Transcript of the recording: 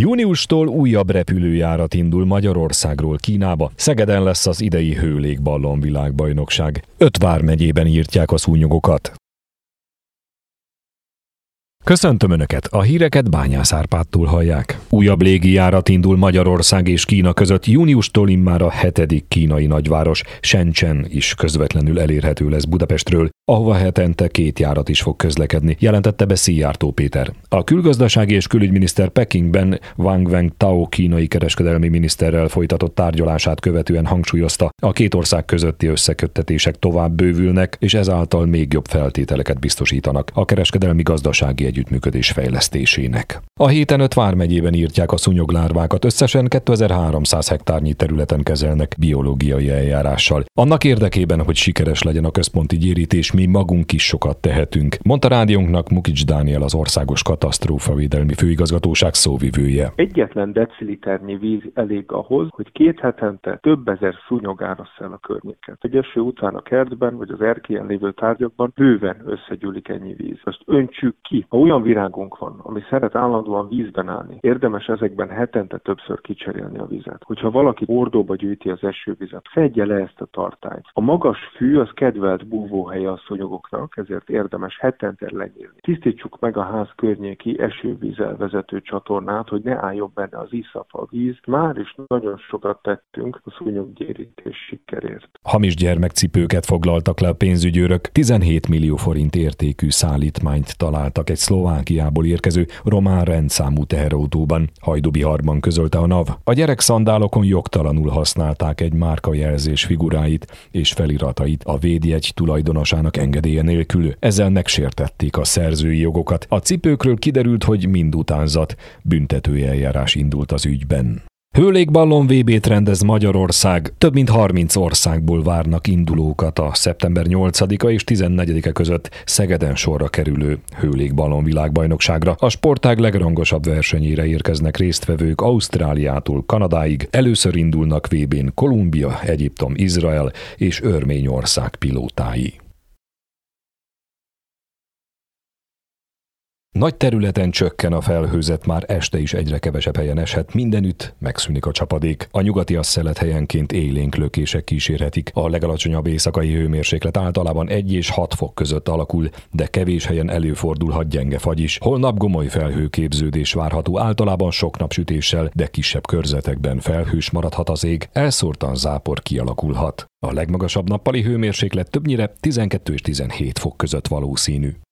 Júniustól újabb repülőjárat indul Magyarországról Kínába. Szegeden lesz az idei hőlégballon világbajnokság. 5 vármegyében írtják a szúnyogokat. Köszöntöm Önöket! A híreket Bányász Árpádtól hallják. Újabb légijárat indul Magyarország és Kína között. Júniustól immár a 7. kínai nagyváros, Shenzhen is közvetlenül elérhető lesz Budapestről, ahova hetente 2 járat is fog közlekedni, jelentette be Szijjártó Péter. A külgazdasági és külügyminiszter Pekingben Wang Wentao kínai kereskedelmi miniszterrel folytatott tárgyalását követően hangsúlyozta, a 2 ország közötti összeköttetések tovább bővülnek, és ezáltal még jobb feltételeket biztosítanak a kereskedelmi gazdasági együttműködés fejlesztésének. A héten 5 vármegyében írtják a szúnyoglárvákat, összesen 2300 hektárnyi területen kezelnek biológiai eljárással. Annak érdekében, hogy sikeres legyen a központi gyérítés, mi magunk is sokat tehetünk, mondta rádiónknak Mukics Dániel, az Országos Katasztrófavédelmi Főigazgatóság szóvivője. Egyetlen deciliternyi víz elég ahhoz, hogy 2 hetente több ezer szúnyog árassza el a környéket. Egy eső után a kertben vagy az erkélyen lévő tárgyakban bőven összegyűlik ennyi víz. Azt öntsük ki. Ha olyan virágunk van, ami szeret állandóan vízben állni, érdemes ezekben hetente többször kicserélni a vizet. Hogyha valaki hordóba gyűjti az esővizet, fedje le ezt a tartályt. A magas fű az kedvelt búvóhelye a szúnyogoknak, ezért érdemes hetente lenyílni. Tisztítsuk meg a ház környéki esővízzel vezető csatornát, hogy ne álljon benne az iszap, a víz. Már is nagyon sokat tettünk a szúnyoggyérítés sikerért. Hamis gyermekcipőket foglaltak le a pénzügyőrök, 17 millió forint értékű szállítmányt találtak egy Szlovákiából érkező román rendszámú teherautóban, Hajdúbiharban közölte a NAV. A gyerekszandálokon jogtalanul használták egy márkajelzés figuráit és feliratait a védjegy tulajdonosának engedélye nélkül. Ezzel megsértették a szerzői jogokat. A cipőkről kiderült, hogy mind utánzat, büntető eljárás indult az ügyben. Hőlégballon VB-t rendez Magyarország. Több mint 30 országból várnak indulókat a szeptember 8-a és 14-e között Szegeden sorra kerülő hőlégballon világbajnokságra. A sportág legrangosabb versenyére érkeznek résztvevők Ausztráliától Kanadáig. Először indulnak VB-n Kolumbia, Egyiptom, Izrael és Örményország pilótái. Nagy területen csökken a felhőzet, már este is egyre kevesebb helyen eshet, mindenütt megszűnik a csapadék. A nyugatias szelet helyenként élénk lökések kísérhetik. A legalacsonyabb éjszakai hőmérséklet általában 1 és 6 fok között alakul, de kevés helyen előfordulhat gyenge fagy is. Holnap gomoly felhőképződés várható, általában sok napsütéssel, de kisebb körzetekben felhős maradhat az ég, elszórtan zápor kialakulhat. A legmagasabb nappali hőmérséklet többnyire 12 és 17 fok között valószínű.